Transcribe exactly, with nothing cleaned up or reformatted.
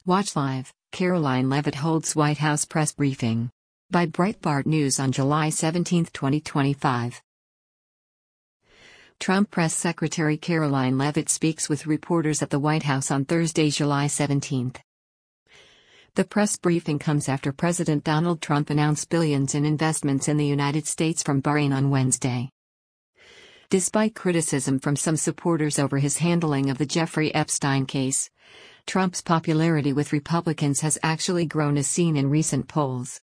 Watch live, Karoline Leavitt holds White House press briefing. By Breitbart News on July seventeenth, twenty twenty-five. Trump Press Secretary Karoline Leavitt speaks with reporters at the White House on Thursday, July seventeenth. The press briefing comes after President Donald Trump announced billions in investments in the United States from Bahrain on Wednesday. Despite criticism from some supporters over his handling of the Jeffrey Epstein case, Trump's popularity with Republicans has actually grown as seen in recent polls.